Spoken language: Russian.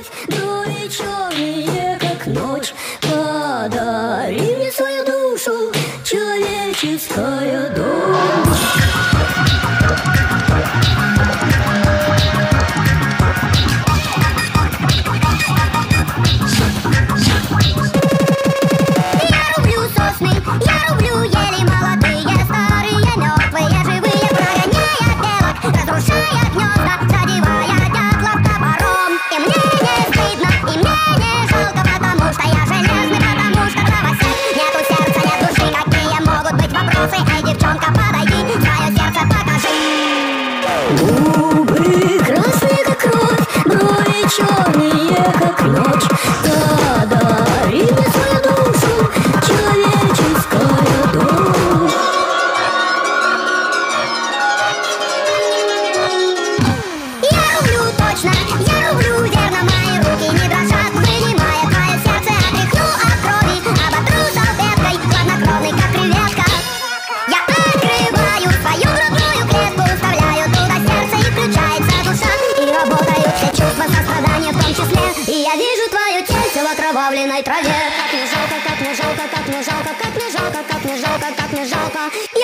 кровь, брови черные, как ночь. Подари мне свою душу, человеческая дочь. Я люблю ели молодые, старые, мертвые, живые, прогоняя белок, разрушая гнезда, задевая дятлов топором. И мне не стыдно, и мне не жалко, потому что я железный, потому что правосек. Нету сердца, нет души, какие могут быть вопросы? Эй, девчонка, подойди, свое сердце покажи. Губы красные, как кровь, брови черные, как ночь. Подари мне свою душу, человеческая дочь. Я люблю точно, я люблю верно, мои руки не дрожат, вынимая твое сердце, отряхну от крови, оботру салфеткой, хладнокровный, как креветка. Я открываю свою грудную клетку, вставляю туда сердце, и включается душа, и работают все чувства сострадания в том числе, и я вижу твое тельце в окровавленной траве. Как мне жалко, как мне жалко, как мне жалко, как мне жалко, как мне жалко, как мне жалко.